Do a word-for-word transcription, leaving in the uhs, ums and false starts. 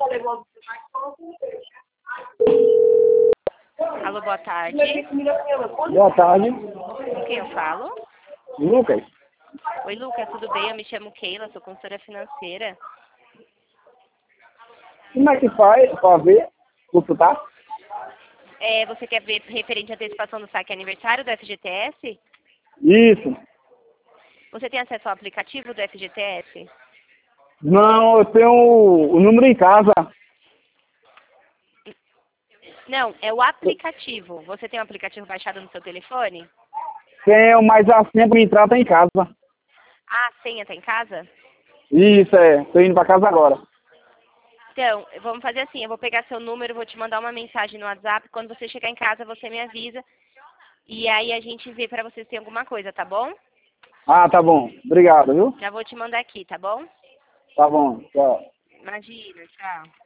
Alô, boa tarde. Boa tarde. Com quem eu falo? Lucas. Oi, Lucas, tudo bem? Eu me chamo Keila, sou consultora financeira. Como é que faz para ver, consultar? É, você quer ver referente à antecipação do saque aniversário do F G T S? Isso. Você tem acesso ao aplicativo do F G T S? Não, eu tenho o número em casa. Não, é o aplicativo. Você tem o aplicativo baixado no seu telefone? Tenho, mas a senha para entrar tá em casa. Ah, a senha tá em casa? Isso, é. Tô indo para casa agora. Então, vamos fazer assim, eu vou pegar seu número, vou te mandar uma mensagem no WhatsApp, quando você chegar em casa você me avisa, e aí a gente vê pra você se tem alguma coisa, tá bom? Ah, tá bom. Obrigado, viu? Já vou te mandar aqui, tá bom? Tá bom. Tchau. Imagina, tchau.